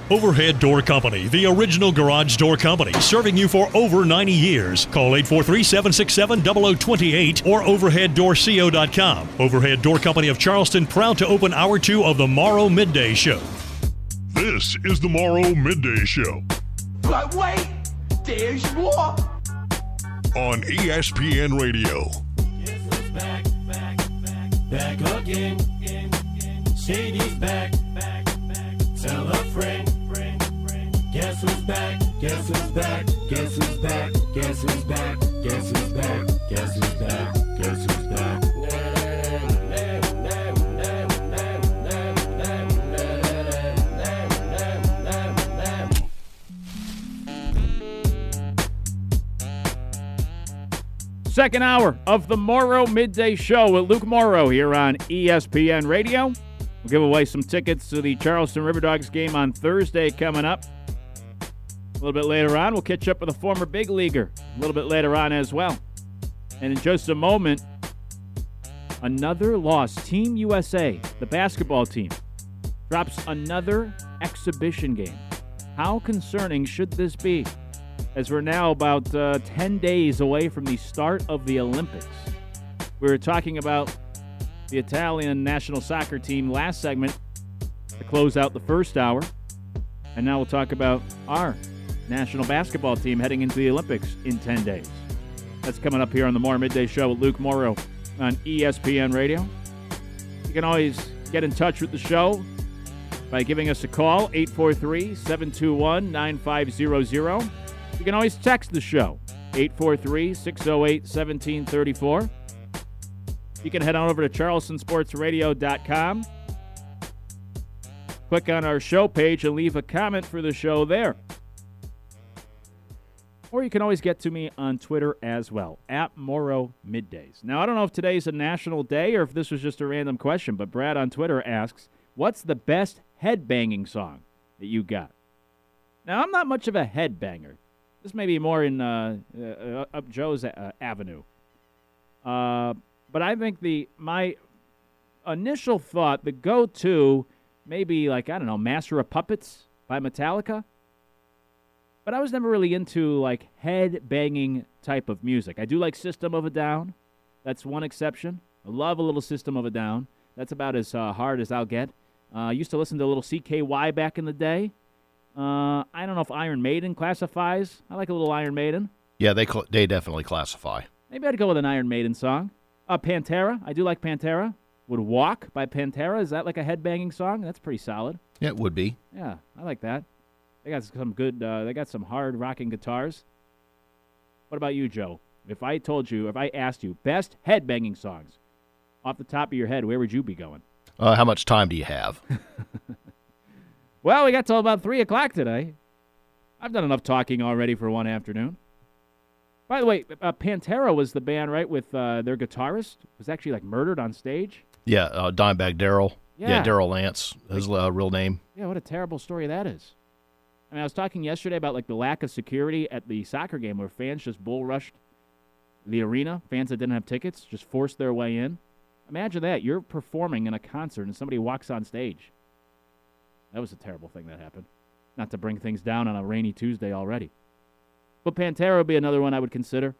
Overhead Door Company, the original garage door company, serving you for over 90 years. Call 843-767-0028 or overheaddoorco.com. Overhead Door Company of Charleston, proud to open Hour 2 of the Morrow Midday Show. This is the Morrow Midday Show. But wait, there's more. On ESPN Radio. Guess who's back again. Shady's back. Tell a friend. Guess who's back? Guess who's back? Guess who's back? Guess who's back? Guess who's back? Guess who's back? Guess who's back? Second hour of the Morrow Midday Show with Luke Morrow here on ESPN Radio. We'll give away some tickets to the Charleston River Dogs game on Thursday coming up. A little bit later on, we'll catch up with a former big leaguer a little bit later on as well. And in just a moment, another loss. Team USA, the basketball team, drops another exhibition game. How concerning should this be? As we're now about 10 days away from the start of the Olympics. We were talking about the Italian national soccer team last segment to close out the first hour. And now we'll talk about our national basketball team heading into the Olympics in 10 days. That's coming up here on the Morrow Midday Show with Luke Morrow on ESPN Radio. You can always get in touch with the show by giving us a call, 843-721-9500. You can always text the show, 843-608-1734. You can head on over to charlestonsportsradio.com. Click on our show page and leave a comment for the show there. Or you can always get to me on Twitter as well, at Morrow Middays. Now, I don't know if today's a national day or if this was just a random question, but Brad on Twitter asks, what's the best headbanging song that you got? Now, I'm not much of a headbanger. This may be more in up Joe's avenue. But I think my initial thought, the go-to, maybe like, I don't know, Master of Puppets by Metallica. But I was never really into like head-banging type of music. I do like System of a Down. That's one exception. I love a little System of a Down. That's about as hard as I'll get. I used to listen to a little CKY back in the day. I don't know if Iron Maiden classifies. I like a little Iron Maiden. Yeah, they definitely classify. Maybe I'd go with an Iron Maiden song. Pantera. I do like Pantera. Would Walk by Pantera. Is that like a headbanging song? That's pretty solid. Yeah, it would be. Yeah, I like that. They got some good, they got some hard rocking guitars. What about you, Joe? If I asked you, best headbanging songs, off the top of your head, where would you be going? How much time do you have? Well, we got till about 3 o'clock today. I've done enough talking already for one afternoon. By the way, Pantera was the band, right, with their guitarist was actually, like, murdered on stage? Yeah, Dimebag Darrell. Yeah, Darrell Lance, his real name. Yeah, what a terrible story that is. I mean, I was talking yesterday about, like, the lack of security at the soccer game where fans just bull rushed the arena. Fans that didn't have tickets just forced their way in. Imagine that. You're performing in a concert and somebody walks on stage. That was a terrible thing that happened. Not to bring things down on a rainy Tuesday already. But Pantera would be another one I would consider.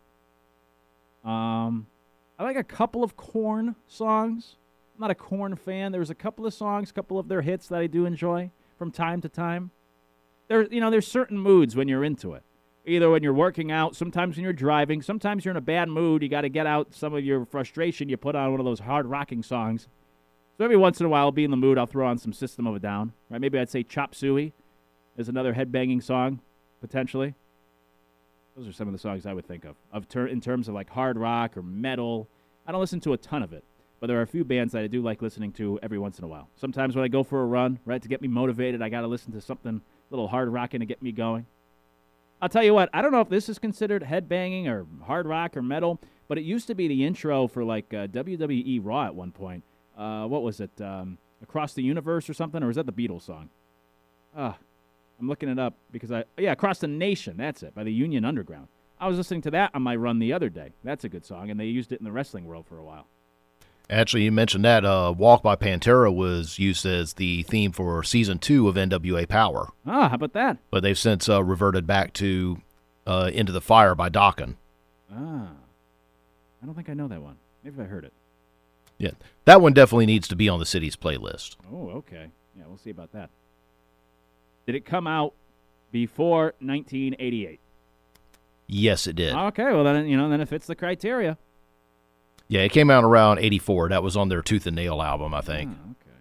I like a couple of Korn songs. I'm not a Korn fan. There's a couple of songs, a couple of their hits that I do enjoy from time to time. There's certain moods when you're into it. Either when you're working out, sometimes when you're driving, sometimes you're in a bad mood, you got to get out some of your frustration, you put on one of those hard rocking songs. So every once in a while, I'll be in the mood, I'll throw on some System of a Down. Right? Maybe I'd say Chop Suey is another headbanging song, potentially. Those are some of the songs I would think of in terms of like hard rock or metal. I don't listen to a ton of it, but there are a few bands that I do like listening to every once in a while. Sometimes when I go for a run, right, to get me motivated, I got to listen to something a little hard rocking to get me going. I'll tell you what, I don't know if this is considered headbanging or hard rock or metal, but it used to be the intro for like WWE Raw at one point. What was it? Across the Universe or something? Or is that the Beatles song? I'm looking it up because Across the Nation. That's it, by the Union Underground. I was listening to that on my run the other day. That's a good song, and they used it in the wrestling world for a while. Actually, you mentioned that Walk by Pantera was used as the theme for Season 2 of NWA Power. Ah, how about that? But they've since reverted back to Into the Fire by Dokken. Ah, I don't think I know that one. Maybe I heard it. Yeah, that one definitely needs to be on the city's playlist. Oh, okay. Yeah, we'll see about that. Did it come out before 1988? Yes, it did. Okay, well then then it fits the criteria. Yeah, it came out around 84. That was on their Tooth and Nail album, I think. Oh, okay.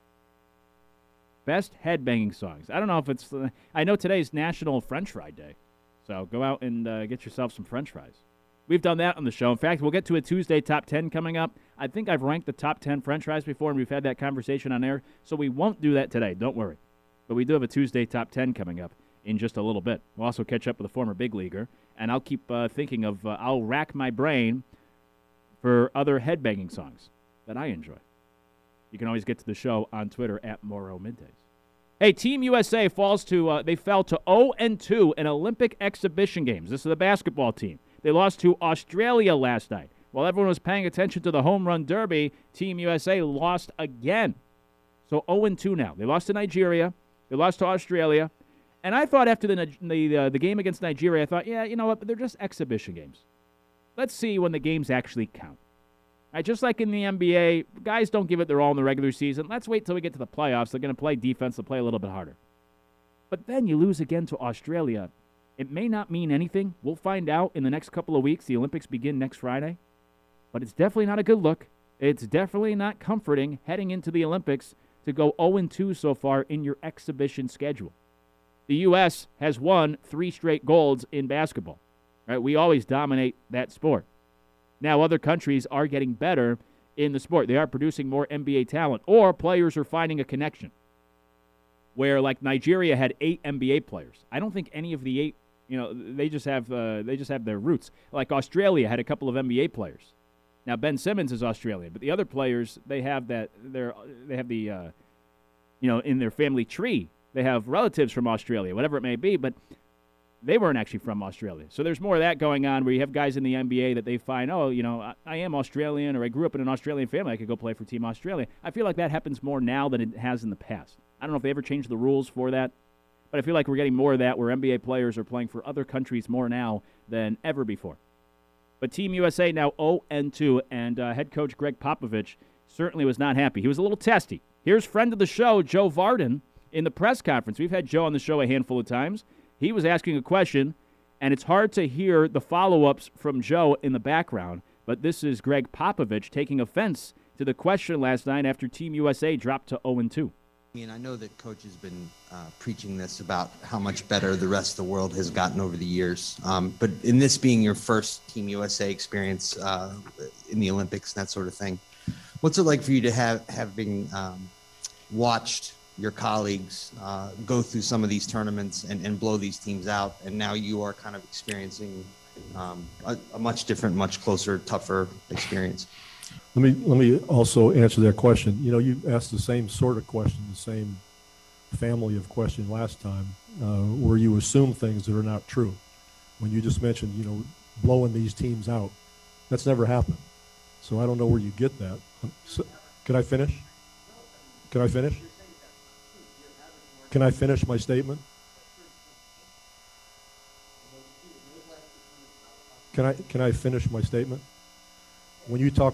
Best headbanging songs. I don't know if it's. I know today's National French Fry Day, so go out and get yourself some French fries. We've done that on the show. In fact, we'll get to a Tuesday top 10 coming up. I think I've ranked the top 10 French fries before, and we've had that conversation on air, so we won't do that today. Don't worry. But we do have a Tuesday top 10 coming up in just a little bit. We'll also catch up with a former big leaguer, and I'll keep thinking of. I'll rack my brain for other headbanging songs that I enjoy. You can always get to the show on Twitter at Morrow Middays. Hey, Team USA falls to they fell to 0-2 in Olympic exhibition games. This is the basketball team. They lost to Australia last night. While everyone was paying attention to the home run derby, Team USA lost again. So 0-2 now. They lost to Nigeria. They lost to Australia. And I thought after the game against Nigeria, I thought, yeah, you know what? They're just exhibition games. Let's see when the games actually count. Just like in the NBA, guys don't give it their all in the regular season. Let's wait till we get to the playoffs. They're going to play defense. They'll play a little bit harder. But then you lose again to Australia. It may not mean anything. We'll find out in the next couple of weeks. The Olympics begin next Friday. But it's definitely not a good look. It's definitely not comforting heading into the Olympics to go 0-2 so far in your exhibition schedule. The U.S. has won 3 straight golds in basketball. Right? We always dominate that sport. Now, other countries are getting better in the sport. They are producing more NBA talent, or players are finding a connection. Where, like, Nigeria had 8 NBA players. I don't think any of the 8, they just have their roots. Like Australia had a couple of NBA players. Now, Ben Simmons is Australian, but the other players, they have in their family tree, they have relatives from Australia, whatever it may be, but they weren't actually from Australia. So there's more of that going on where you have guys in the NBA that they find, I am Australian, or I grew up in an Australian family, I could go play for Team Australia. I feel like that happens more now than it has in the past. I don't know if they ever changed the rules for that, but I feel like we're getting more of that where NBA players are playing for other countries more now than ever before. But Team USA now 0-2, and head coach Greg Popovich certainly was not happy. He was a little testy. Here's friend of the show, Joe Vardon, in the press conference. We've had Joe on the show a handful of times. He was asking a question, and it's hard to hear the follow-ups from Joe in the background, but this is Greg Popovich taking offense to the question last night after Team USA dropped to 0-2. I know that Coach has been preaching this about how much better the rest of the world has gotten over the years. But in this being your first Team USA experience in the Olympics and that sort of thing, what's it like for you to having watched your colleagues go through some of these tournaments and blow these teams out, and now you are kind of experiencing a much different, much closer, tougher experience? Let me also answer that question. You asked the same sort of question, the same family of question last time, where you assume things that are not true. When you just mentioned, blowing these teams out, that's never happened. So I don't know where you get that. Can I finish? Can I finish? Can I finish my statement? Can I finish my statement? When you talk,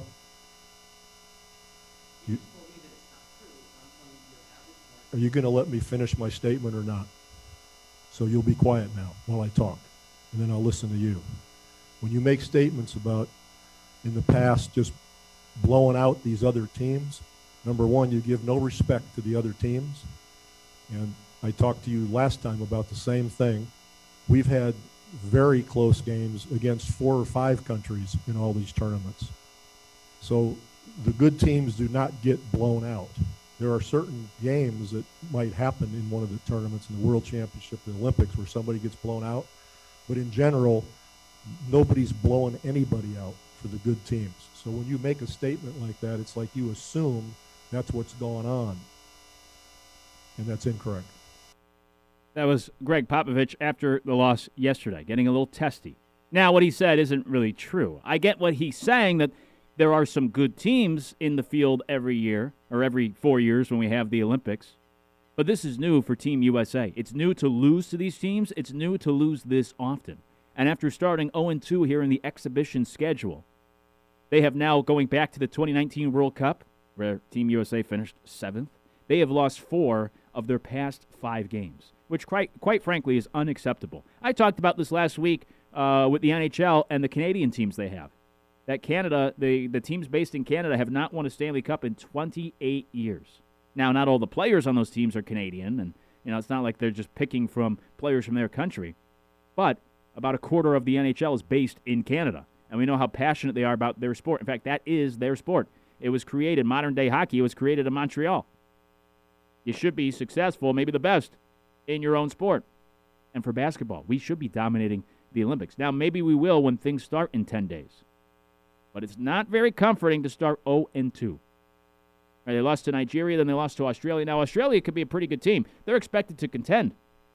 are you going to let me finish my statement or not? So you'll be quiet now while I talk, and then I'll listen to you. When you make statements about, in the past, just blowing out these other teams, number one, you give no respect to the other teams. And I talked to you last time about the same thing. We've had very close games against 4 or 5 countries in all these tournaments. So the good teams do not get blown out. There are certain games that might happen in one of the tournaments, in the World Championship, the Olympics, where somebody gets blown out. But in general, nobody's blowing anybody out for the good teams. So when you make a statement like that, it's like you assume that's what's going on. And that's incorrect. That was Greg Popovich after the loss yesterday, getting a little testy. Now, what he said isn't really true. I get what he's saying, that There are some good teams in the field every year, or every 4 years when we have the Olympics. But this is new for Team USA. It's new to lose to these teams. It's new to lose this often. And after starting 0-2 here in the exhibition schedule, they have now, going back to the 2019 World Cup, where Team USA finished 7th, they have lost 4 of their past 5 games, which quite frankly is unacceptable. I talked about this last week with the NHL and the Canadian teams they have. That Canada, the teams based in Canada have not won a Stanley Cup in 28 years. Now, not all the players on those teams are Canadian, and it's not like they're just picking from players from their country. But about a quarter of the NHL is based in Canada, and we know how passionate they are about their sport. In fact, that is their sport. It was created, modern-day hockey, it was created in Montreal. You should be successful, maybe the best, in your own sport. And for basketball, we should be dominating the Olympics. Now, maybe we will when things start in 10 days. But it's not very comforting to start 0-2. Right, they lost to Nigeria, then they lost to Australia. Now, Australia could be a pretty good team. They're expected to contend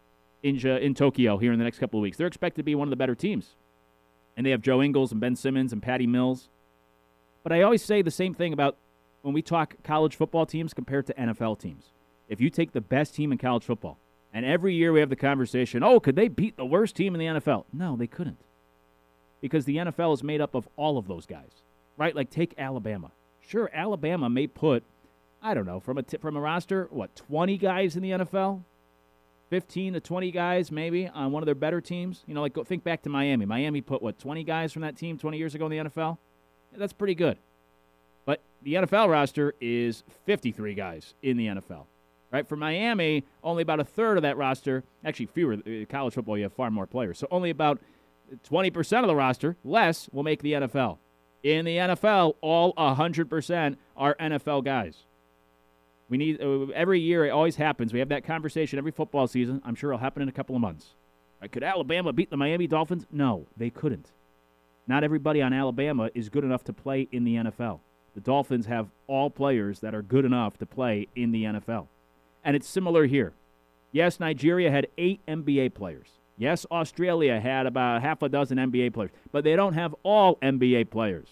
in Tokyo here in the next couple of weeks. They're expected to be one of the better teams. And they have Joe Ingles and Ben Simmons and Patty Mills. But I always say the same thing about when we talk college football teams compared to NFL teams. If you take the best team in college football, and every year we have the conversation, could they beat the worst team in the NFL? No, they couldn't. Because the NFL is made up of all of those guys, right? Like, take Alabama. Sure, Alabama may put, I don't know, from a roster, 20 guys in the NFL? 15 to 20 guys maybe on one of their better teams? Go think back to Miami. Miami put, 20 guys from that team 20 years ago in the NFL? Yeah, that's pretty good. But the NFL roster is 53 guys in the NFL. Right? For Miami, only about a third of that roster, actually fewer, college football you have far more players, so only about 20% of the roster, less, will make the NFL. In the NFL, all 100% are NFL guys. We need, every year, it always happens. We have that conversation every football season. I'm sure it'll happen in a couple of months. Right, could Alabama beat the Miami Dolphins? No, they couldn't. Not everybody on Alabama is good enough to play in the NFL. The Dolphins have all players that are good enough to play in the NFL. And it's similar here. Yes, Nigeria had 8 NBA players. Yes, Australia had about half a dozen NBA players. But they don't have all NBA players.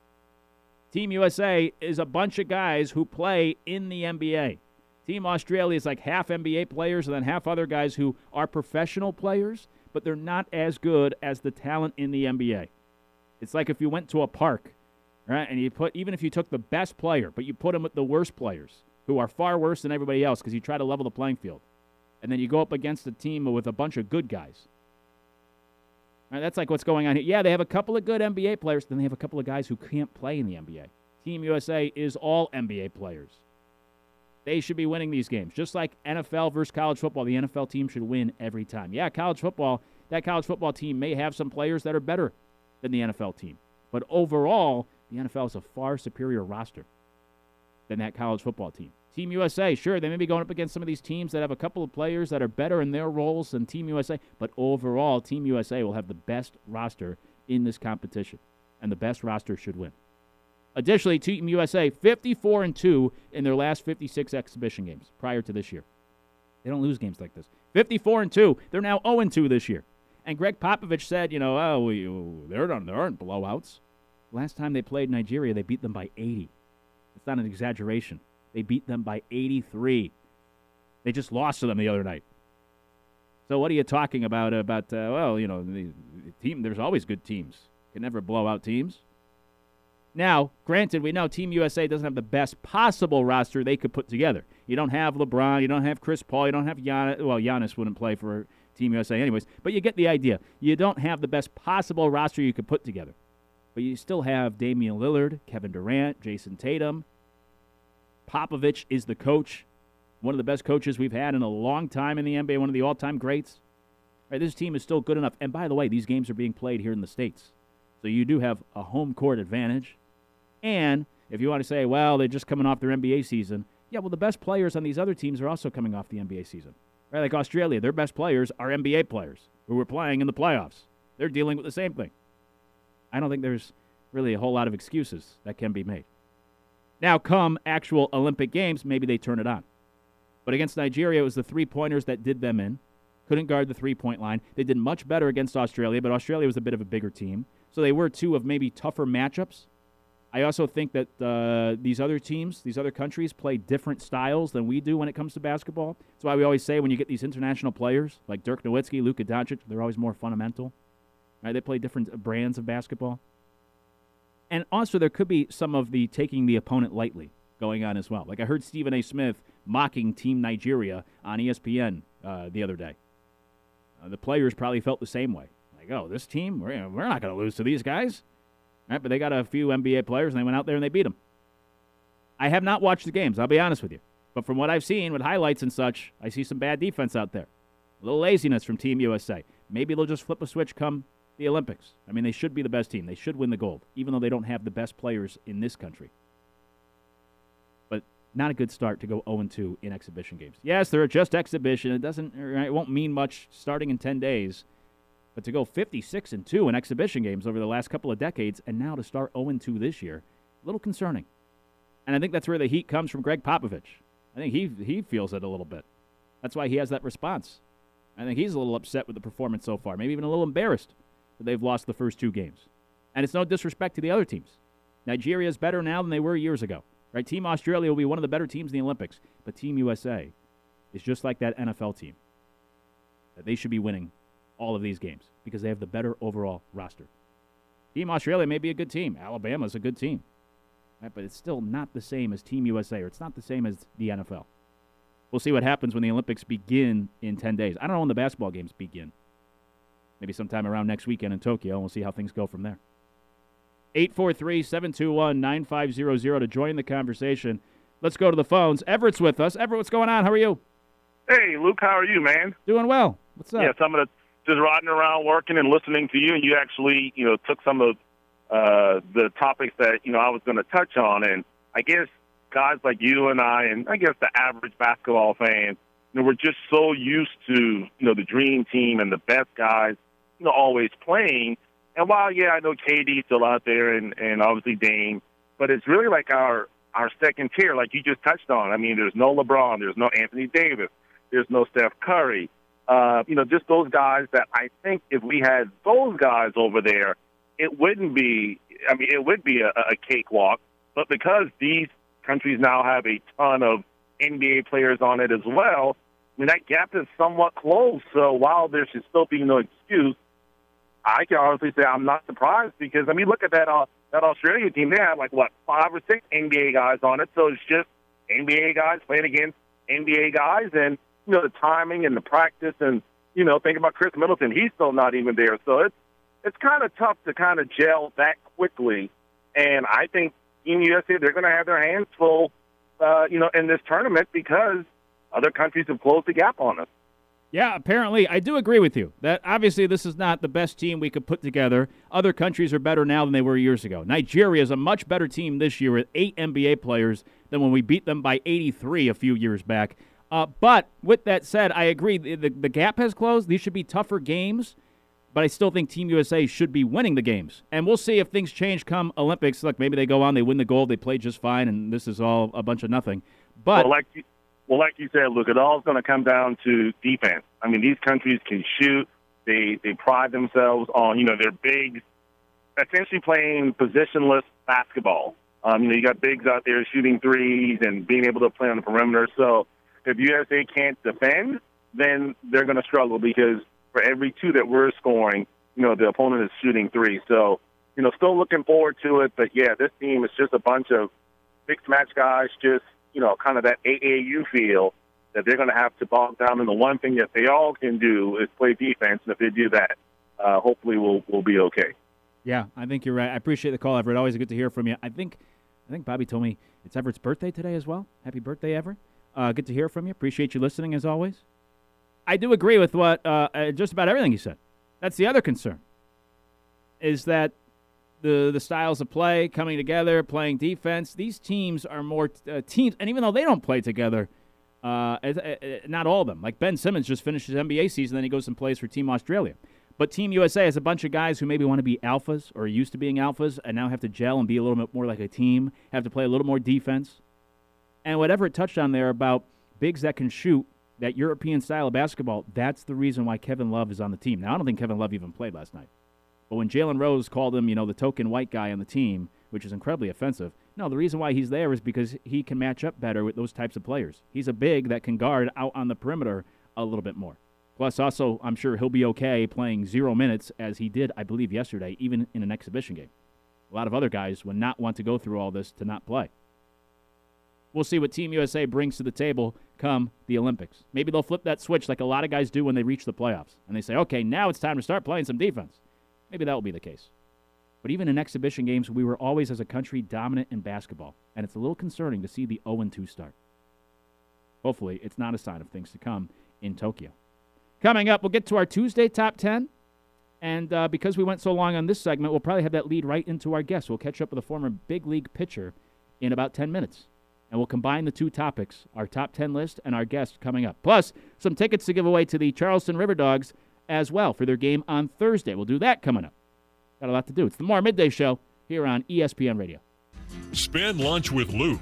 Team USA is a bunch of guys who play in the NBA. Team Australia is like half NBA players and then half other guys who are professional players, but they're not as good as the talent in the NBA. It's like if you went to a park, right, and even if you took the best player, but you put them with the worst players, who are far worse than everybody else because you try to level the playing field. And then you go up against a team with a bunch of good guys. Right, that's like what's going on here. Yeah, they have a couple of good NBA players, then they have a couple of guys who can't play in the NBA. Team USA is all NBA players. They should be winning these games. Just like NFL versus college football, the NFL team should win every time. Yeah, college football, that college football team may have some players that are better than the NFL team. But overall, the NFL is a far superior roster than that college football team. Team USA, sure, they may be going up against some of these teams that have a couple of players that are better in their roles than Team USA, but overall, Team USA will have the best roster in this competition, and the best roster should win. Additionally, Team USA, 54-2 in their last 56 exhibition games prior to this year. They don't lose games like this. 54-2. They're now 0-2 this year. And Greg Popovich said, there aren't blowouts. Last time they played Nigeria, they beat them by 80. It's not an exaggeration. They beat them by 83. They just lost to them the other night. So what are you talking about? The team. There's always good teams. Can never blow out teams. Now, granted, we know Team USA doesn't have the best possible roster they could put together. You don't have LeBron. You don't have Chris Paul. You don't have Giannis. Well, Giannis wouldn't play for Team USA anyways. But you get the idea. You don't have the best possible roster you could put together. But you still have Damian Lillard, Kevin Durant, Jason Tatum. Popovich is the coach, one of the best coaches we've had in a long time in the NBA, one of the all-time greats. Right, this team is still good enough. And by the way, these games are being played here in the States. So you do have a home court advantage. And if you want to say, well, they're just coming off their NBA season, yeah, well, the best players on these other teams are also coming off the NBA season. Right, like Australia, their best players are NBA players who were playing in the playoffs. They're dealing with the same thing. I don't think there's really a whole lot of excuses that can be made. Now, come actual Olympic Games, maybe they turn it on. But against Nigeria, it was the three-pointers that did them in. Couldn't guard the three-point line. They did much better against Australia, but Australia was a bit of a bigger team. So they were two of maybe tougher matchups. I also think that these other teams, these other countries play different styles than we do when it comes to basketball. That's why we always say when you get these international players like Dirk Nowitzki, Luka Doncic, they're always more fundamental. Right? They play different brands of basketball. And also there could be some of the taking the opponent lightly going on as well. Like I heard Stephen A. Smith mocking Team Nigeria on ESPN the other day. The players probably felt the same way. Like, oh, this team, we're not going to lose to these guys. Right? But they got a few NBA players, and they went out there and they beat them. I have not watched the games, I'll be honest with you. But from what I've seen with highlights and such, I see some bad defense out there. A little laziness from Team USA. Maybe they'll just flip a switch come the Olympics. I mean, they should be the best team. They should win the gold, even though they don't have the best players in this country. But not a good start to go 0-2 in exhibition games. Yes, they're just exhibition. It won't mean much starting in 10 days. But to go 56-2 in exhibition games over the last couple of decades, and now to start 0-2 this year, a little concerning. And I think that's where the heat comes from Greg Popovich. I think he feels it a little bit. That's why he has that response. I think he's a little upset with the performance so far, maybe even a little embarrassed that they've lost the first two games. And it's no disrespect to the other teams. Nigeria is better now than they were years ago. Right? Team Australia will be one of the better teams in the Olympics, but Team USA is just like that NFL team. That they should be winning all of these games because they have the better overall roster. Team Australia may be a good team. Alabama's a good team. Right? But it's still not the same as Team USA, or it's not the same as the NFL. We'll see what happens when the Olympics begin in 10 days. I don't know when the basketball games begin. Maybe sometime around next weekend in Tokyo, and we'll see how things go from there. 843-721-9500 to join the conversation. Let's go to the phones. Everett's with us. Everett, what's going on? How are you? Hey, Luke, how are you, man? Doing well. What's up? Yes, I'm just riding around working and listening to you, and you actually, took some of the topics that, I was going to touch on. And I guess guys like you and I guess the average basketball fan, we're just so used to, the dream team and the best guys, always playing. And while, I know KD's still out there and obviously Dame, but it's really like our second tier, like you just touched on. I mean, there's no LeBron, there's no Anthony Davis, there's no Steph Curry. Just those guys that I think if we had those guys over there, it wouldn't be, it would be a cakewalk. But because these countries now have a ton of NBA players on it as well, that gap is somewhat closed. So while there should still be no excuse, I can honestly say I'm not surprised because, look at that Australia team. They had 5 or 6 NBA guys on it. So it's just NBA guys playing against NBA guys. And, the timing and the practice and, think about Chris Middleton. He's still not even there. So it's kind of tough to kind of gel that quickly. And I think Team USA, they're going to have their hands full, in this tournament because other countries have closed the gap on us. Yeah, apparently. I do agree with you that obviously this is not the best team we could put together. Other countries are better now than they were years ago. Nigeria is a much better team this year with 8 NBA players than when we beat them by 83 a few years back. But with that said, I agree. The gap has closed. These should be tougher games, but I still think Team USA should be winning the games. And we'll see if things change come Olympics. Look, maybe they go on, they win the gold, they play just fine, and this is all a bunch of nothing. But like you said, look, it all is going to come down to defense. These countries can shoot. They pride themselves on, their bigs, essentially playing positionless basketball. You got bigs out there shooting threes and being able to play on the perimeter. So if USA can't defend, then they're going to struggle because for every 2 that we're scoring, the opponent is shooting 3. So, still looking forward to it. But, yeah, this team is just a bunch of mixed match guys, just, kind of that AAU feel that they're going to have to bog down. And the one thing that they all can do is play defense. And if they do that, hopefully we'll be okay. Yeah, I think you're right. I appreciate the call, Everett. Always good to hear from you. I think Bobby told me it's Everett's birthday today as well. Happy birthday, Everett. Good to hear from you. Appreciate you listening as always. I do agree with what just about everything you said. That's the other concern, is that the styles of play, coming together, playing defense, these teams are more teams. And even though they don't play together, not all of them. Like Ben Simmons just finished his NBA season, then he goes and plays for Team Australia. But Team USA has a bunch of guys who maybe want to be alphas or are used to being alphas and now have to gel and be a little bit more like a team, have to play a little more defense. And whatever it touched on there about bigs that can shoot, that European style of basketball, that's the reason why Kevin Love is on the team. Now, I don't think Kevin Love even played last night. But when Jalen Rose called him, the token white guy on the team, which is incredibly offensive. No, the reason why he's there is because he can match up better with those types of players. He's a big that can guard out on the perimeter a little bit more. Plus, also, I'm sure he'll be okay playing 0 minutes, as he did, I believe, yesterday, even in an exhibition game. A lot of other guys would not want to go through all this to not play. We'll see what Team USA brings to the table come the Olympics. Maybe they'll flip that switch like a lot of guys do when they reach the playoffs. And they say, okay, now it's time to start playing some defense. Maybe that will be the case. But even in exhibition games, we were always, as a country, dominant in basketball. And it's a little concerning to see the 0-2 start. Hopefully, it's not a sign of things to come in Tokyo. Coming up, we'll get to our Tuesday Top 10. And because we went so long on this segment, we'll probably have that lead right into our guest. We'll catch up with a former big league pitcher in about 10 minutes. And we'll combine the two topics, our top 10 list and our guest coming up. Plus, some tickets to give away to the Charleston River Dogs as well for their game on Thursday. We'll do that coming up. Got a lot to do. It's the Tomorrow Midday Show here on ESPN Radio. Spend lunch with Luke.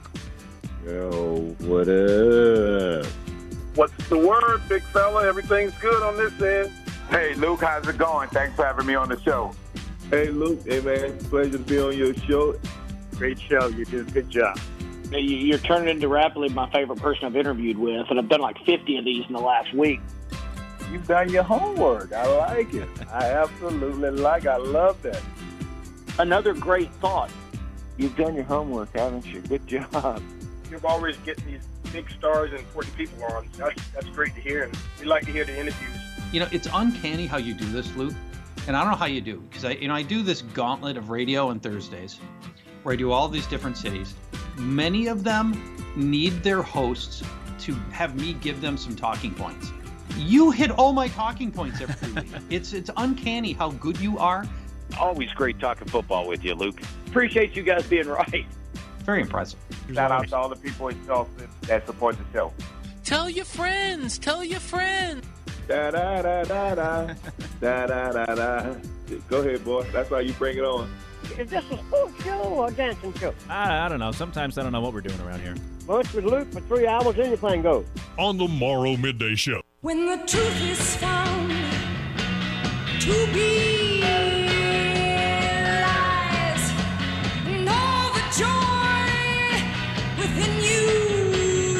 Yo, what up? What's the word, big fella? Everything's good on this end. Hey, Luke, how's it going? Thanks for having me on the show. Hey, Luke. Hey, man. Pleasure to be on your show. Great show. You did a good job. You're turning into rapidly my favorite person I've interviewed with, and I've done like 50 of these in the last week. You've done your homework. I like it. I absolutely like it. I love that. Another great thought. You've done your homework, haven't you? Good job. You're always getting these big stars and important people on. That's great to hear, and we like to hear the interviews. You know, it's uncanny how you do this, Luke. And I don't know how you do it, because I do this gauntlet of radio on Thursdays, where I do all these different cities. Many of them need their hosts to have me give them some talking points. You hit all my talking points every week. It's uncanny how good you are. Always great talking football with you, Luke. Appreciate you guys being right. Very impressive. Shout out to all the people in Charleston that support the show. Tell your friends. Tell your friends. Da-da-da-da-da. Da-da-da-da. Go ahead, boy. That's how you bring it on. Is this a sports show or a dancing show? I don't know. Sometimes I don't know what we're doing around here. Lunch with Luke for 3 hours, then your plan goes. On the Morrow Midday Show. When the truth is found to be lies, and all the joy within you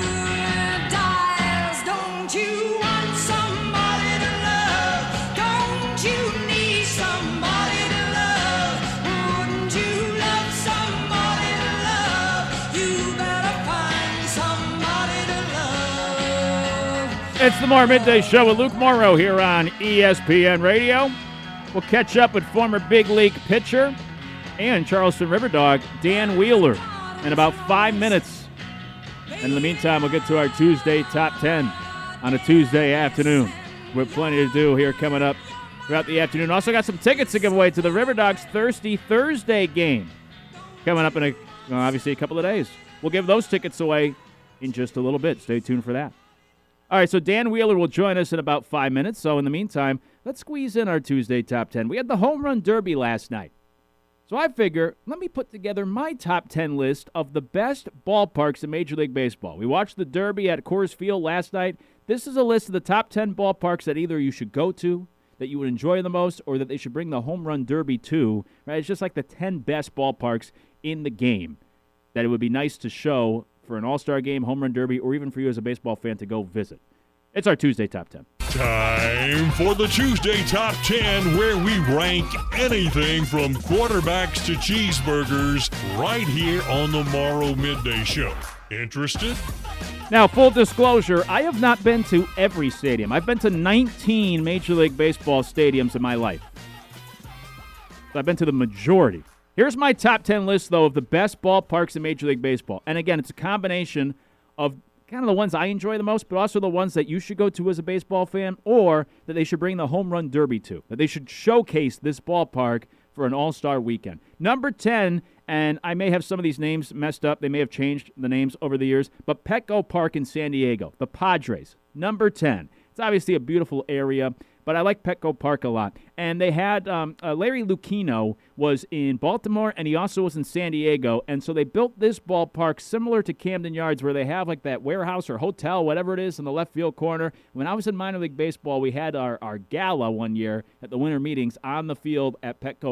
dies. Don't you want somebody to love? Don't you need somebody to love? Wouldn't you love somebody to love? You better find somebody to love. It's the Morrow Midday Show with Luke Morrow here on ESPN Radio. We'll catch up with former big league pitcher and Charleston River Dog Dan Wheeler in about 5 minutes. And in the meantime, we'll get to our Tuesday Top 10 on a Tuesday afternoon. We have plenty to do here coming up throughout the afternoon. Also got some tickets to give away to the River Dogs Thirsty Thursday game coming up in obviously a couple of days. We'll give those tickets away in just a little bit. Stay tuned for that. All right, so Dan Wheeler will join us in about 5 minutes. So in the meantime, let's squeeze in our Tuesday Top 10. We had the Home Run Derby last night. So I figure, let me put together my top 10 list of the best ballparks in Major League Baseball. We watched the Derby at Coors Field last night. This is a list of the top 10 ballparks that either you should go to, that you would enjoy the most, or that they should bring the Home Run Derby to. Right? It's just like the 10 best ballparks in the game that it would be nice to show for an All-Star game, Home Run Derby, or even for you as a baseball fan to go visit. It's our Tuesday Top 10. Time for the Tuesday Top 10, where we rank anything from quarterbacks to cheeseburgers right here on the Morrow Midday Show. Interested? Now, full disclosure, I have not been to every stadium. I've been to 19 Major League Baseball stadiums in my life. So I've been to the majority. Here's my top 10 list, though, of the best ballparks in Major League Baseball. And again, it's a combination of kind of the ones I enjoy the most, but also the ones that you should go to as a baseball fan, or that they should bring the Home Run Derby to, that they should showcase this ballpark for an all-star weekend. Number 10, and I may have some of these names messed up. They may have changed the names over the years, but Petco Park in San Diego, the Padres. Number 10. It's obviously a beautiful area, but I like Petco Park a lot. And they had Larry Lucchino was in Baltimore, and he also was in San Diego. And so they built this ballpark similar to Camden Yards, where they have like that warehouse or hotel, whatever it is, in the left field corner. When I was in minor league baseball, we had our gala one year at the winter meetings on the field at Petco Park.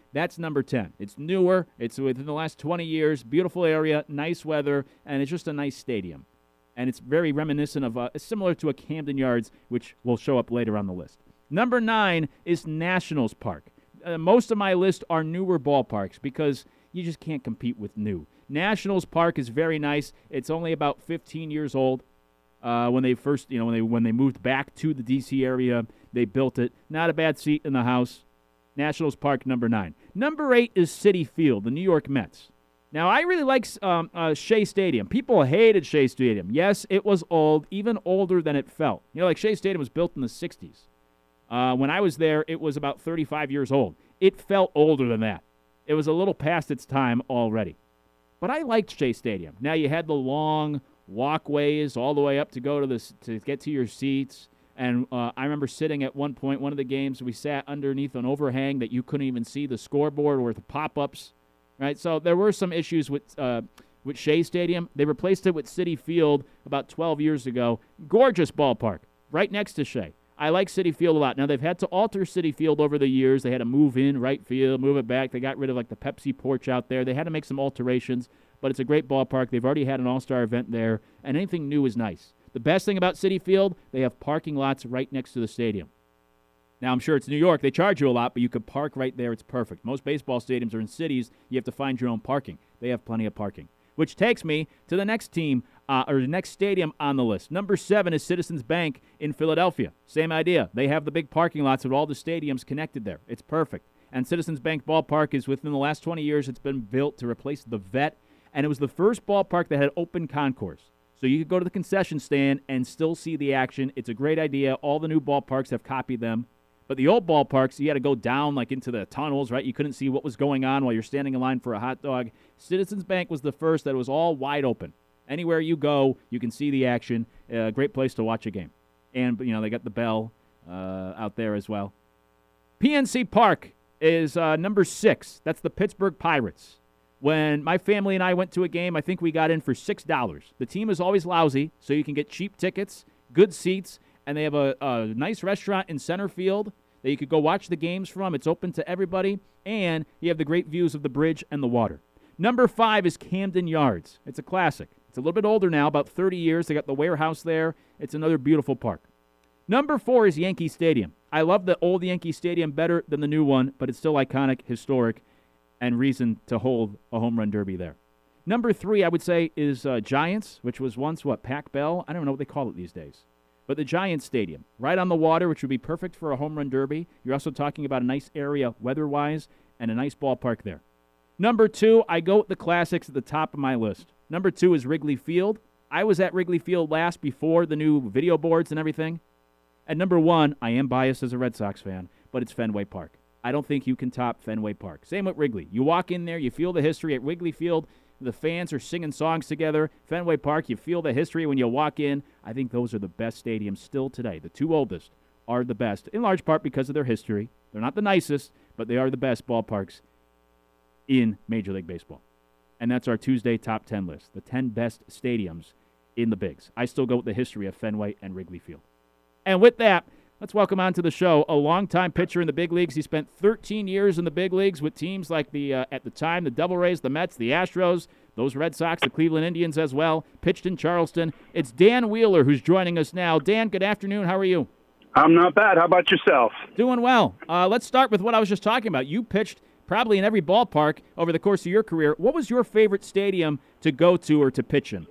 That's number 10. It's newer. It's within the last 20 years. Beautiful area, nice weather, and it's just a nice stadium. And it's very reminiscent of similar to a Camden Yards, which will show up later on the list. Number 9 is Nationals Park. Most of my list are newer ballparks because you just can't compete with new. Nationals Park is very nice. It's only about 15 years old. When they first, when they moved back to the D.C. area, they built it. Not a bad seat in the house. Nationals Park, number 9. Number 8 is Citi Field, the New York Mets. Now, I really like Shea Stadium. People hated Shea Stadium. Yes, it was old, even older than it felt. Like Shea Stadium was built in the 60s. When I was there, it was about 35 years old. It felt older than that. It was a little past its time already. But I liked Shea Stadium. Now, you had the long walkways all the way up to go to get to your seats. And I remember sitting at one point, one of the games, we sat underneath an overhang that you couldn't even see the scoreboard or the pop-ups. Right? So there were some issues with Shea Stadium. They replaced it with Citi Field about 12 years ago. Gorgeous ballpark, right next to Shea. I like Citi Field a lot. Now, they've had to alter Citi Field over the years. They had to move in right field, move it back. They got rid of, the Pepsi porch out there. They had to make some alterations, but it's a great ballpark. They've already had an all-star event there, and anything new is nice. The best thing about Citi Field, they have parking lots right next to the stadium. Now, I'm sure it's New York. They charge you a lot, but you could park right there. It's perfect. Most baseball stadiums are in cities. You have to find your own parking. They have plenty of parking, which takes me to the next team, or the next stadium on the list. Number 7 is Citizens Bank in Philadelphia. Same idea. They have the big parking lots with all the stadiums connected there. It's perfect. And Citizens Bank Ballpark is within the last 20 years, it's been built to replace the Vet, and it was the first ballpark that had open concourse. So you could go to the concession stand and still see the action. It's a great idea. All the new ballparks have copied them. But the old ballparks, you had to go down into the tunnels, right? You couldn't see what was going on while you're standing in line for a hot dog. Citizens Bank was the first that was all wide open. Anywhere you go, you can see the action. Great place to watch a game. And, they got the bell out there as well. PNC Park is number 6. That's the Pittsburgh Pirates. When my family and I went to a game, I think we got in for $6. The team is always lousy, so you can get cheap tickets, good seats, and they have a nice restaurant in center field that you could go watch the games from. It's open to everybody, and you have the great views of the bridge and the water. Number 5 is Camden Yards. It's a classic. It's a little bit older now, about 30 years. They got the warehouse there. It's another beautiful park. Number 4 is Yankee Stadium. I love the old Yankee Stadium better than the new one, but it's still iconic, historic, and reason to hold a home run derby there. Number 3, I would say, is Giants, which was once, Pac Bell? I don't know what they call it these days. But the Giants Stadium, right on the water, which would be perfect for a home run derby. You're also talking about a nice area weather-wise and a nice ballpark there. Number 2, I go with the classics at the top of my list. Number 2 is Wrigley Field. I was at Wrigley Field last before the new video boards and everything. And number 1, I am biased as a Red Sox fan, but it's Fenway Park. I don't think you can top Fenway Park. Same with Wrigley. You walk in there, you feel the history at Wrigley Field. The fans are singing songs together. Fenway Park, you feel the history when you walk in. I think those are the best stadiums still today. The 2 oldest are the best, in large part because of their history. They're not the nicest, but they are the best ballparks in Major League Baseball. And that's our Tuesday top 10 list, the 10 best stadiums in the bigs. I still go with the history of Fenway and Wrigley Field. And with that, let's welcome on to the show a longtime pitcher in the big leagues. He spent 13 years in the big leagues with teams like at the time, the Devil Rays, the Mets, the Astros, those Red Sox, the Cleveland Indians as well, pitched in Charleston. It's Dan Wheeler who's joining us now. Dan, good afternoon. How are you? I'm not bad. How about yourself? Doing well. Let's start with what I was just talking about. You pitched probably in every ballpark over the course of your career. What was your favorite stadium to go to or to pitch in?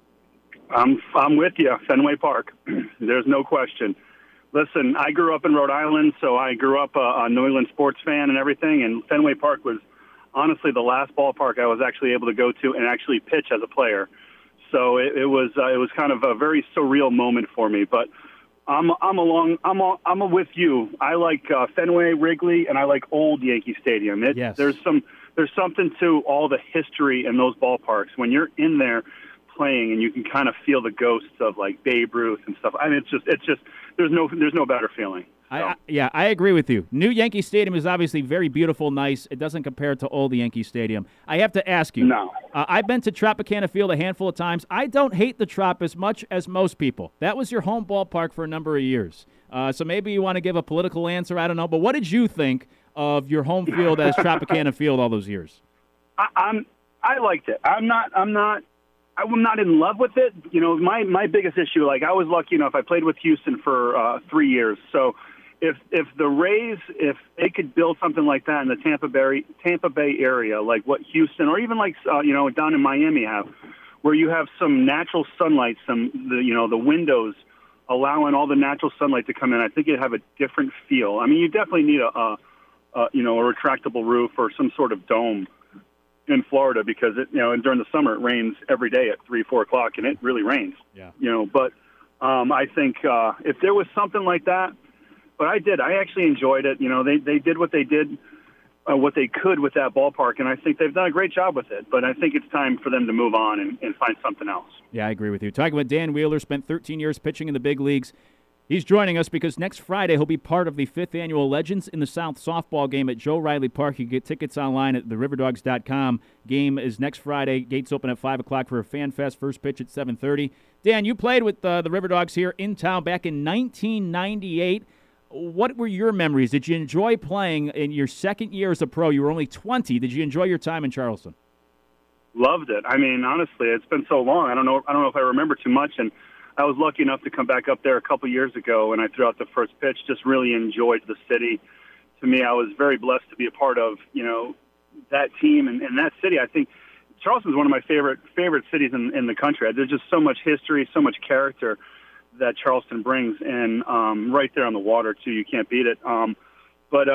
I'm with you, Fenway Park. There's no question. Listen, I grew up in Rhode Island, so I grew up a New England sports fan and everything, and Fenway Park was honestly the last ballpark I was actually able to go to and actually pitch as a player. So it was kind of a very surreal moment for me. But I'm with you. I like Fenway, Wrigley, and I like old Yankee Stadium. Yes. There's something to all the history in those ballparks when you're in there playing, and you can kind of feel the ghosts of like Babe Ruth and stuff. I mean, it's just there's no better feeling. I agree with you. New Yankee Stadium is obviously very beautiful, nice. It doesn't compare to old Yankee Stadium. I have to ask you. No. I've been to Tropicana Field a handful of times. I don't hate the Trop as much as most people. That was your home ballpark for a number of years. So maybe you want to give a political answer. I don't know. But what did you think of your home field as Tropicana Field all those years? I liked it. I'm not in love with it. You know, my biggest issue, like I was lucky enough, I played with Houston for 3 years. So if the Rays, if they could build something like that in the Tampa Bay area, like what Houston or even like down in Miami have, where you have some natural sunlight, the windows allowing all the natural sunlight to come in, I think it'd have a different feel. I mean, you definitely need a retractable roof or some sort of dome in Florida because and during the summer it rains every day at 3-4 o'clock, and it really rains. Yeah. But I think if there was something like that, but I actually enjoyed it. They did what they did, what they could with that ballpark, and I think they've done a great job with it. But I think it's time for them to move on and find something else. Yeah, I agree with you. Talking about Dan Wheeler, spent 13 years pitching in the big leagues. He's joining us because next Friday he'll be part of the 5th annual Legends in the South softball game at Joe Riley Park. You can get tickets online at theriverdogs.com. Game is next Friday. Gates open at 5 o'clock for a fan fest. First pitch at 7:30. Dan, you played with the River Dogs here in town back in 1998. What were your memories? Did you enjoy playing in your second year as a pro? You were only 20. Did you enjoy your time in Charleston? Loved it. I mean, honestly, it's been so long. I don't know if I remember too much, and I was lucky enough to come back up there a couple years ago, and I threw out the first pitch. Just really enjoyed the city. To me, I was very blessed to be a part of, that team and that city. I think Charleston is one of my favorite cities in the country. There's just so much history, so much character that Charleston brings, and right there on the water too. You can't beat it. But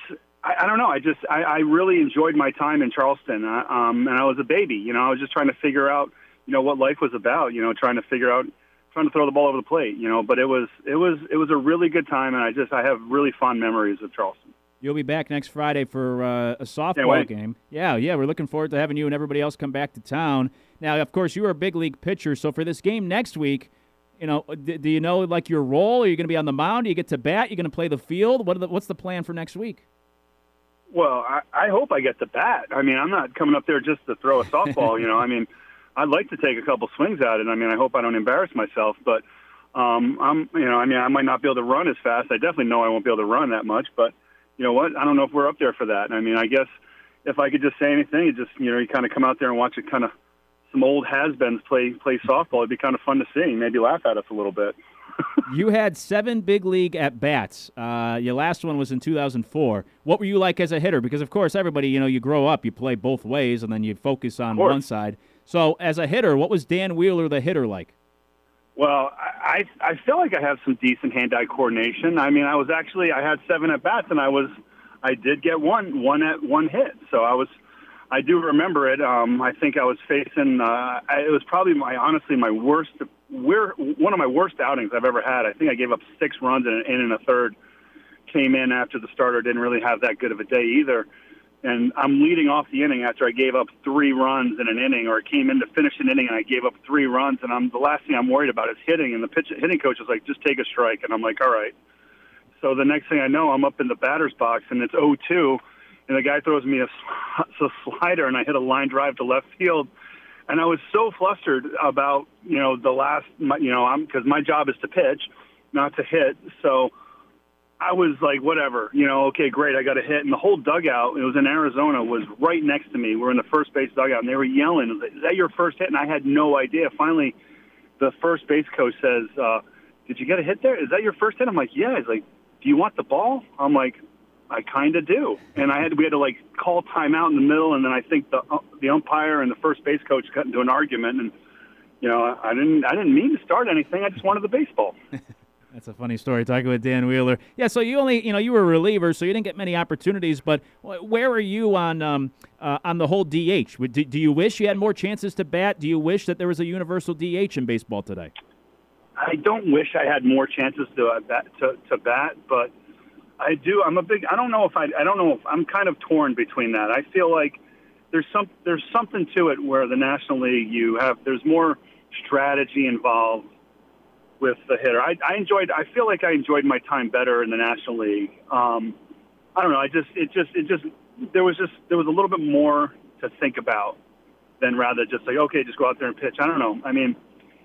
I don't know. I really enjoyed my time in Charleston, and I was a baby. I was just trying to figure out, what life was about. Trying to throw the ball over the plate. But it was a really good time, and I have really fond memories of Charleston. You'll be back next Friday for a softball game. Yeah, we're looking forward to having you and everybody else come back to town. Now, of course, you were a big league pitcher, so for this game next week, do you know like your role? Are you going to be on the mound? Do you get to bat? You going to play the field? What's the plan for next week? Well, I hope I get the bat. I mean, I'm not coming up there just to throw a softball. I mean, I'd like to take a couple swings at it. I mean, I hope I don't embarrass myself. But I might not be able to run as fast. I definitely know I won't be able to run that much. But you know what? I don't know if we're up there for that. I mean, I guess if I could just say anything, it just you kind of come out there and watch it kind of some old has-beens play softball. It'd be kind of fun to see. Maybe laugh at us a little bit. You had 7 big league at-bats. Your last one was in 2004. What were you like as a hitter? Because, of course, everybody, you grow up, you play both ways, and then you focus on one side. So, as a hitter, what was Dan Wheeler, the hitter, like? Well, I feel like I have some decent hand-eye coordination. I mean, I had 7 at-bats, and I did get one hit. So I do remember it. I think I was facing, it was probably one of my worst outings I've ever had. I think I gave up 6 runs in an inning and a third. Came in after the starter, didn't really have that good of a day either. And I'm leading off the inning after I gave up 3 runs in an inning, or came in to finish an inning and I gave up 3 runs. And the last thing I'm worried about is hitting. And the hitting coach is like, just take a strike. And I'm like, all right. So the next thing I know, I'm up in the batter's box and it's 0-2. And the guy throws me a slider, and I hit a line drive to left field. And I was so flustered about, the last, because my job is to pitch, not to hit. So I was like, whatever, okay, great, I got a hit. And the whole dugout, it was in Arizona, was right next to me. We're in the first base dugout, and they were yelling, is that your first hit? And I had no idea. Finally, the first base coach says, did you get a hit there? Is that your first hit? I'm like, yeah. He's like, do you want the ball? I'm like, I kind of do. And we had to like call timeout in the middle, and then I think the umpire and the first base coach got into an argument, and I didn't mean to start anything. I just wanted the baseball. That's a funny story, talking with Dan Wheeler. Yeah, so you only, you were a reliever, so you didn't get many opportunities, but where are you on the whole DH? Do you wish you had more chances to bat? Do you wish that there was a universal DH in baseball today? I don't wish I had more chances to bat, but I do. I'm kind of torn between that. I feel like there's something to it where the National League, there's more strategy involved. with the hitter. I feel like I enjoyed my time better in the National League. I don't know. There was a little bit more to think about than rather just like, okay, just go out there and pitch. I don't know. I mean,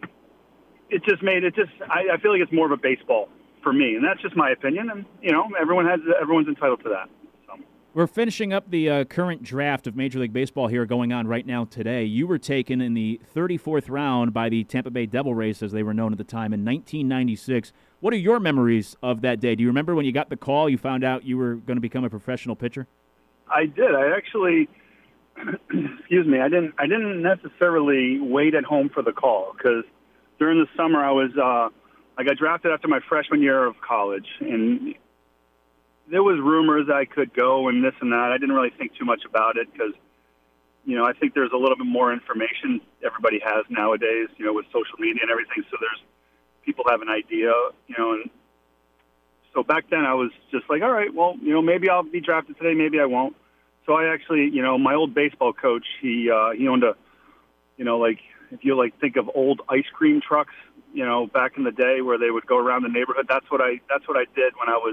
I feel like it's more of a baseball for me, and that's just my opinion. And everyone's entitled to that. We're finishing up the current draft of Major League Baseball here going on right now today. You were taken in the 34th round by the Tampa Bay Devil Rays, as they were known at the time, in 1996. What are your memories of that day? Do you remember when you got the call, you found out you were going to become a professional pitcher? I did. I actually, excuse me, I didn't necessarily wait at home for the call because during the summer I got drafted after my freshman year of college, and there was rumors I could go and this and that. I didn't really think too much about it because, I think there's a little bit more information everybody has nowadays, with social media and everything. So people have an idea, and so back then I was just like, all right, well, maybe I'll be drafted today, maybe I won't. So I actually, my old baseball coach, he owned a, like if you think of old ice cream trucks, back in the day where they would go around the neighborhood. That's what I did when I was,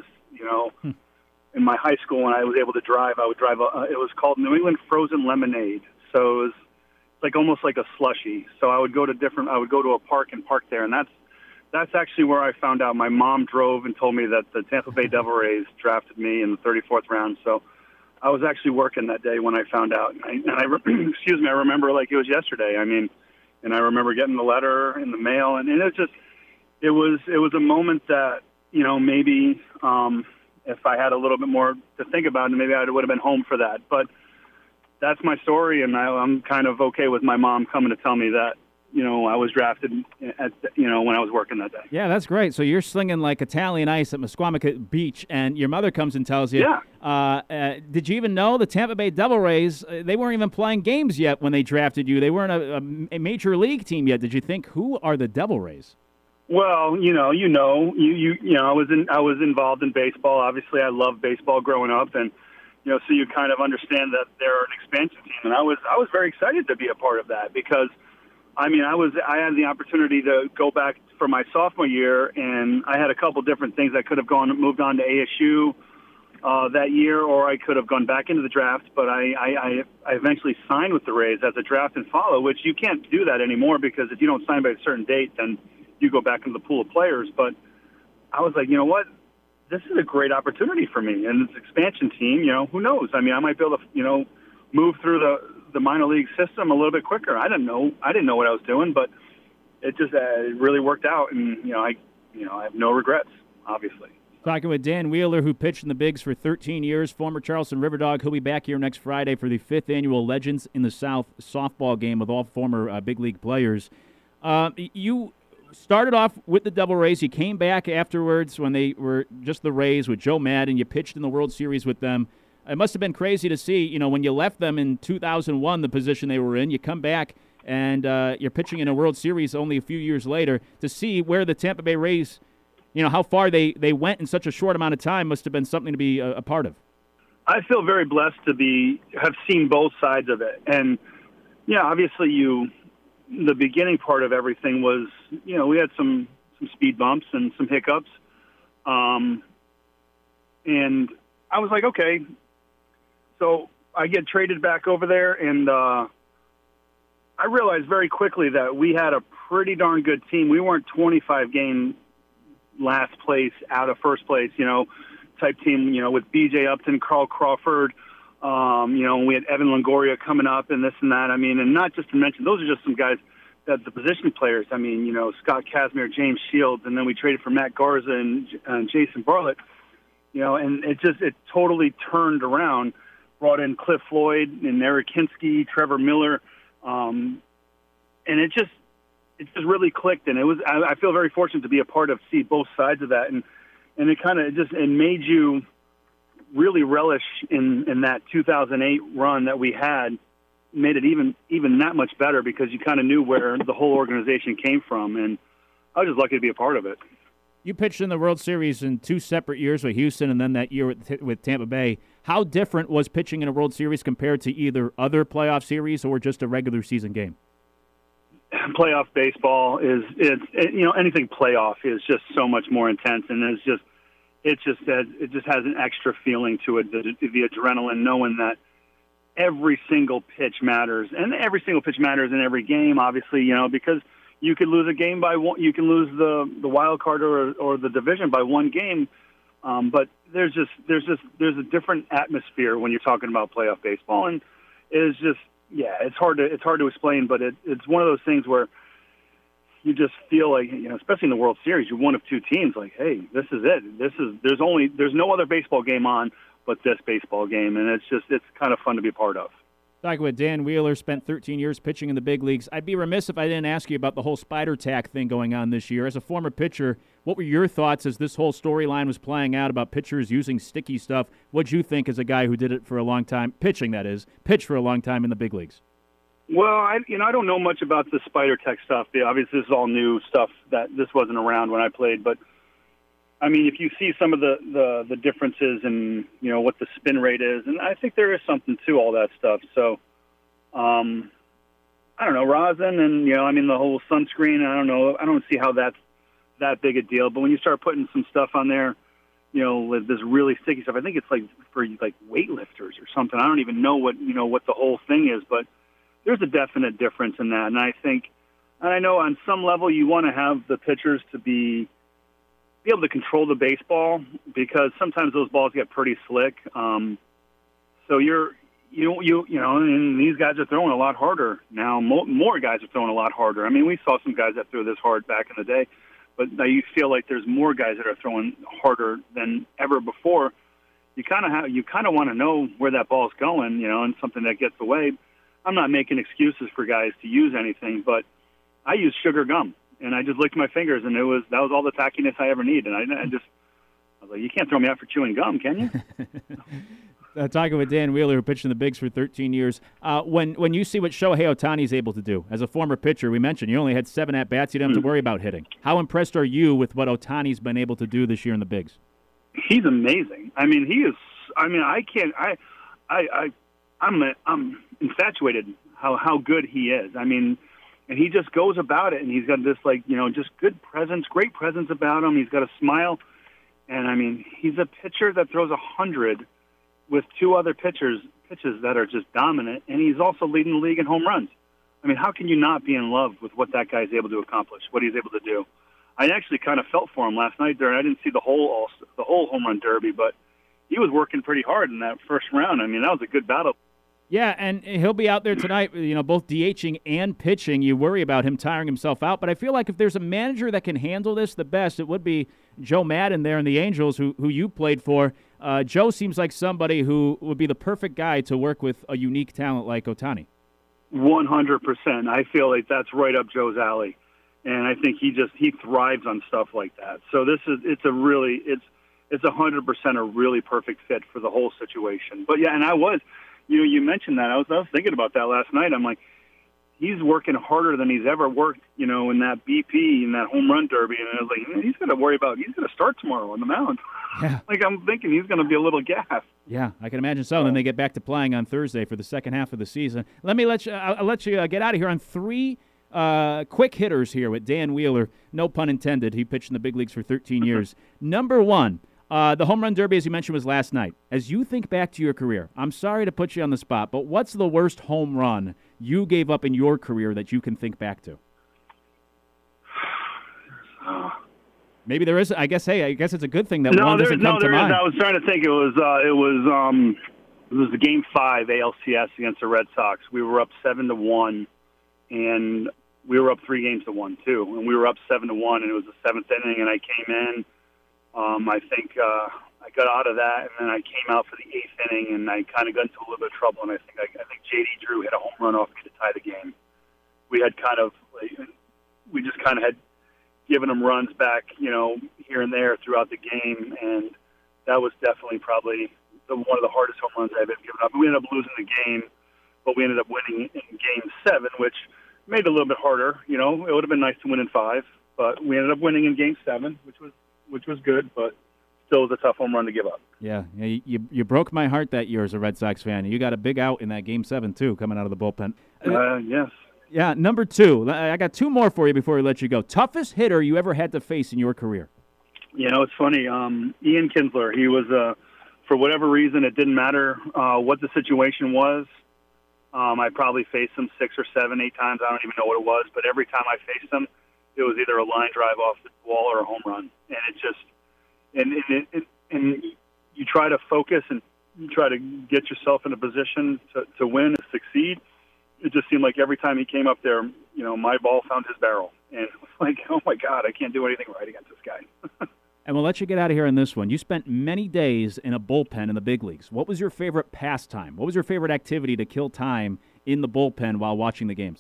in my high school when I was able to drive. I would drive it was called New England Frozen Lemonade. So it was almost like a slushie. So I would go to a park and park there, and that's actually where I found out. My mom drove and told me that the Tampa Bay Devil Rays drafted me in the 34th round. So I was actually working that day when I found out. And I excuse me, I remember like it was yesterday. I mean, and I remember getting the letter in the mail, and it was a moment that, maybe if I had a little bit more to think about, maybe I would have been home for that. But that's my story, and I'm kind of okay with my mom coming to tell me that, I was drafted when I was working that day. Yeah, that's great. So you're slinging like Italian ice at Musquamacut Beach, and your mother comes and tells you, did you even know the Tampa Bay Devil Rays, they weren't even playing games yet when they drafted you. They weren't a major league team yet. Did you think, who are the Devil Rays? Well, I was involved in baseball. Obviously, I loved baseball growing up, and so you kind of understand that they're an expansion team, and I was very excited to be a part of that because, I had the opportunity to go back for my sophomore year, and I had a couple different things. I could have moved on to ASU that year, or I could have gone back into the draft. But I eventually signed with the Rays as a draft and follow, which you can't do that anymore because if you don't sign by a certain date, then you go back into the pool of players. But I was like, you know what? This is a great opportunity for me. And this expansion team, who knows? I might be able to, move through the minor league system a little bit quicker. I didn't know what I was doing, but it just it really worked out. And, I have no regrets, obviously. Talking with Dan Wheeler, who pitched in the Bigs for 13 years, former Charleston River Dog. He'll be back here next Friday for the 5th annual Legends in the South softball game with all former big league players. You started off with the Devil Rays. You came back afterwards when they were just the Rays with Joe Madden. You pitched in the World Series with them. It must have been crazy to see, when you left them in 2001, the position they were in, you come back and you're pitching in a World Series only a few years later, to see where the Tampa Bay Rays, how far they went in such a short amount of time must have been something to be a part of. I feel very blessed to have seen both sides of it. And, obviously the beginning part of everything was, we had some speed bumps and some hiccups. And I was like, okay. So I get traded back over there, and I realized very quickly that we had a pretty darn good team. We weren't 25-game last place out of first place, type team, with B.J. Upton, Carl Crawford. We had Evan Longoria coming up and this and that. And not just to mention, those are just some guys that the position players. Scott Kazmir, James Shields, and then we traded for Matt Garza and Jason Bartlett. And it totally turned around. Brought in Cliff Floyd and Eric Hinsky, Trevor Miller, and it just really clicked. And I feel very fortunate to be a part of, see both sides of that, and it kind of it made you really relish in that 2008 run that we had. Made it even that much better because you kind of knew where the whole organization came from, and I was just lucky to be a part of it. You pitched in the World Series in 2 separate years with Houston and then that year with Tampa Bay. How different was pitching in a World Series compared to either other playoff series or just a regular season game? playoff baseball is anything playoff is just so much more intense, and it just has an extra feeling to it. The adrenaline, knowing that every single pitch matters, and every single pitch matters in every game. Obviously, because you could lose a game by one, you can lose the wild card or the division by one game. But there's a different atmosphere when you're talking about playoff baseball, and it's just it's hard to explain. But it's one of those things where you just feel like, especially in the World Series, you're one of two teams. Like, hey, this is it. There's no other baseball game on but this baseball game, and it's kind of fun to be a part of. Talking with Dan Wheeler, spent 13 years pitching in the big leagues. I'd be remiss if I didn't ask you about the whole spider tack thing going on this year. As a former pitcher, what were your thoughts as this whole storyline was playing out about pitchers using sticky stuff? What'd you think as a guy who did it for a long time, pitched for a long time in the big leagues? Well, I don't know much about the spider tech stuff. Obviously, this is all new stuff that this wasn't around when I played. But I mean, if you see some of the differences in what the spin rate is, and I think there is something to all that stuff. So, I don't know, rosin and the whole sunscreen. I don't know. I don't see how that's that big a deal. But when you start putting some stuff on there, with this really sticky stuff, I think it's like for like weightlifters or something. I don't even know what the whole thing is, but there's a definite difference in that. And I know on some level you want to have the pitchers to be able to control the baseball, because sometimes those balls get pretty slick. So and these guys are throwing a lot harder now. More guys are throwing a lot harder. I mean, we saw some guys that threw this hard back in the day, but now you feel like there's more guys that are throwing harder than ever before. You kind of want to know where that ball's going, and something that gets away. I'm not making excuses for guys to use anything, but I use sugar gum, and I just licked my fingers, and that was all the tackiness I ever need. And I was like, you can't throw me out for chewing gum, can you? Talking with Dan Wheeler, who pitched in the bigs for 13 years. When you see what Shohei Ohtani is able to do as a former pitcher, we mentioned you only had 7 at-bats. You didn't have to worry about hitting. How impressed are you with what Ohtani's been able to do this year in the bigs? He's amazing. I mean, he is. I mean, I can't. I'm infatuated how good he is. I mean, and he just goes about it, and he's got this just good presence, great presence about him. He's got a smile, and I mean, he's a pitcher that throws 100 with 2 other pitches that are just dominant, and he's also leading the league in home runs. I mean, how can you not be in love with what that guy's able to accomplish, what he's able to do? I actually kind of felt for him last night there. I didn't see the whole home run derby, but he was working pretty hard in that first round. I mean, that was a good battle. Yeah, and he'll be out there tonight, both DHing and pitching. You worry about him tiring himself out, but I feel like if there's a manager that can handle this the best, it would be Joe Maddon there in the Angels, who you played for. Joe seems like somebody who would be the perfect guy to work with a unique talent like Ohtani. 100%. I feel like that's right up Joe's alley, and I think he thrives on stuff like that. So it's 100% a really perfect fit for the whole situation. But yeah, and I was. You mentioned that. I was thinking about that last night. I'm like, he's working harder than he's ever worked, in that BP, in that home run derby. And I was like, he's going to start tomorrow on the mound. Yeah. Like, I'm thinking he's going to be a little gassed. Yeah, I can imagine so. And then they get back to playing on Thursday for the second half of the season. I'll let you get out of here on 3 quick hitters here with Dan Wheeler. No pun intended. He pitched in the big leagues for 13 years. Number 1. The home run derby, as you mentioned, was last night. As you think back to your career, I'm sorry to put you on the spot, but what's the worst home run you gave up in your career that you can think back to? Maybe there is. I guess it's a good thing that one doesn't come to mind. I was trying to think. It was the Game 5 ALCS against the Red Sox. We were up 7-1, and we were up 3-1 too. And we were up 7-1, and it was the 7th inning, and I came in. I think I got out of that, and then I came out for the 8th inning, and I kind of got into a little bit of trouble. And I think J.D. Drew hit a home run off me to tie the game. We had just kind of had given them runs back, here and there throughout the game, and that was definitely probably one of the hardest home runs I've ever given up. We ended up losing the game, but we ended up winning in Game 7, which made it a little bit harder. It would have been nice to win in 5, but we ended up winning in Game 7, which was good, but still was a tough home run to give up. Yeah, you broke my heart that year as a Red Sox fan. You got a big out in that Game 7 too, coming out of the bullpen. Yes. Yeah, number 2. I got 2 more for you before we let you go. Toughest hitter you ever had to face in your career? You know, it's funny. Ian Kinsler, he was, for whatever reason, it didn't matter what the situation was. I probably faced him 6 or 7, 8 times. I don't even know what it was. But every time I faced him, it was either a line drive off the wall or a home run. And it just, and you try to focus and you try to get yourself in a position to win and succeed. It just seemed like every time he came up there, you know, my ball found his barrel. And it was like, oh, my God, I can't do anything right against this guy. And we'll let you get out of here on this one. You spent many days in a bullpen in the big leagues. What was your favorite pastime? What was your favorite activity to kill time in the bullpen while watching the games?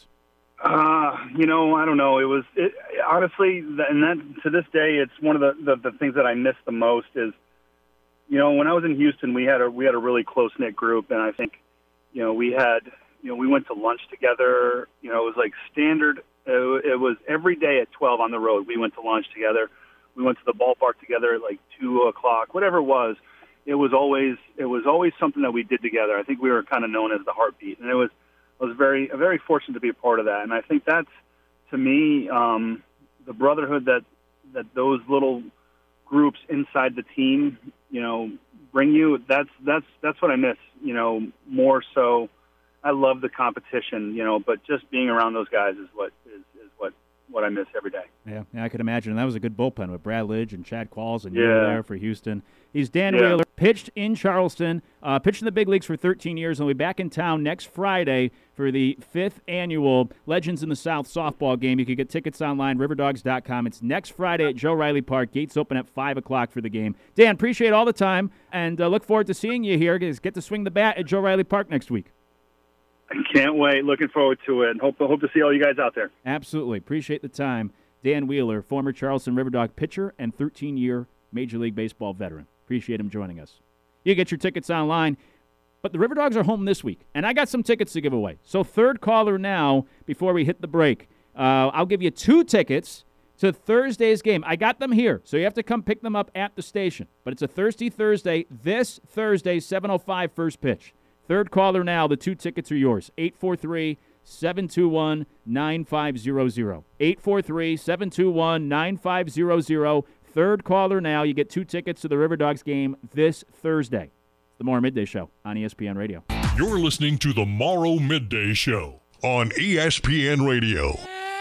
You know, I don't know. Honestly, and that to this day, it's one of the things that I miss the most is, you know, when I was in Houston, we had a really close-knit group, and I think, you know, we went to lunch together. You know, it was like standard. It was every day at 12 on the road. We went to lunch together. We went to the ballpark together at like 2 o'clock, whatever it was. It was always something that we did together. I think we were kind of known as the heartbeat, and I was very fortunate to be a part of that. And I think that's, to me, the brotherhood that those little groups inside the team, you know, bring you. That's what I miss. You know, more so. I love the competition, you know, but just being around those guys is what I miss every day. Yeah, I could imagine. And that was a good bullpen with Brad Lidge and Chad Qualls, and you were there for Houston. He's Dan Wheeler, pitched in Charleston, pitched in the big leagues for 13 years, and will be back in town next Friday for the 5th annual Legends in the South softball game. You can get tickets online, riverdogs.com. It's next Friday at Joe Riley Park. Gates open at 5 o'clock for the game. Dan, appreciate all the time, and look forward to seeing you here. Get to swing the bat at Joe Riley Park next week. I can't wait. Looking forward to it. And hope to see all you guys out there. Absolutely. Appreciate the time. Dan Wheeler, former Charleston River Dog pitcher and 13-year Major League Baseball veteran. Appreciate him joining us. You get your tickets online. But the River Dogs are home this week, and I got some tickets to give away. So third caller now before we hit the break. I'll give you 2 tickets to Thursday's game. I got them here, so you have to come pick them up at the station. But it's a Thirsty Thursday, this Thursday, 7:05 first pitch. Third caller now, the 2 tickets are yours. 843-721-9500. 843-721-9500. Third caller now, you get 2 tickets to the River Dogs game this Thursday. The Morrow Midday Show on ESPN Radio. You're listening to the Morrow Midday Show on ESPN Radio.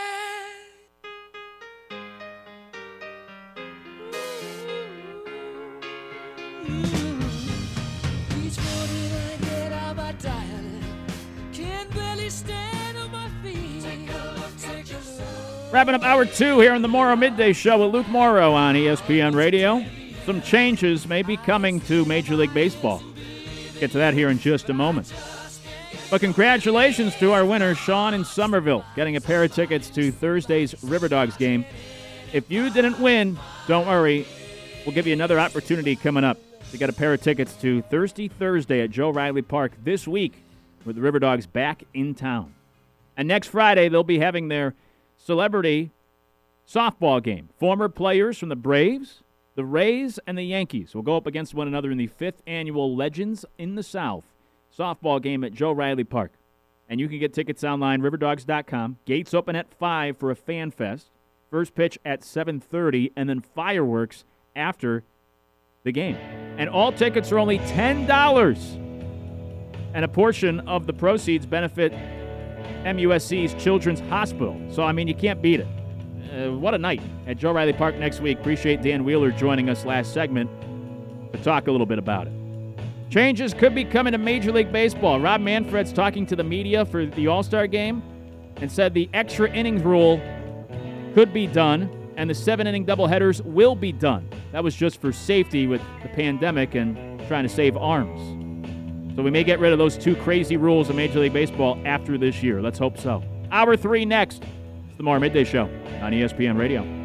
Wrapping up hour 2 here on the Morrow Midday Show with Luke Morrow on ESPN Radio. Some changes may be coming to Major League Baseball. Get to that here in just a moment. But congratulations to our winner, Sean in Somerville, getting a pair of tickets to Thursday's River Dogs game. If you didn't win, don't worry. We'll give you another opportunity coming up to get a pair of tickets to Thirsty Thursday at Joe Riley Park this week with the River Dogs back in town. And next Friday, they'll be having their celebrity softball game. Former players from the Braves, the Rays, and the Yankees will go up against one another in the 5th annual Legends in the South softball game at Joe Riley Park. And you can get tickets online, riverdogs.com. Gates open at 5 for a fan fest. First pitch at 7:30, and then fireworks after the game. And all tickets are only $10. And a portion of the proceeds benefit MUSC's Children's Hospital. So, I mean, you can't beat it. What a night at Joe Riley Park next week. Appreciate Dan Wheeler joining us last segment to talk a little bit about it. Changes could be coming to Major League Baseball. Rob Manfred's talking to the media for the All-Star game and said the extra innings rule could be done and the 7-inning doubleheaders will be done. That was just for safety with the pandemic and trying to save arms. So we may get rid of those 2 crazy rules in Major League Baseball after this year. Let's hope so. Hour 3 next. It's the Morrow Midday Show on ESPN Radio.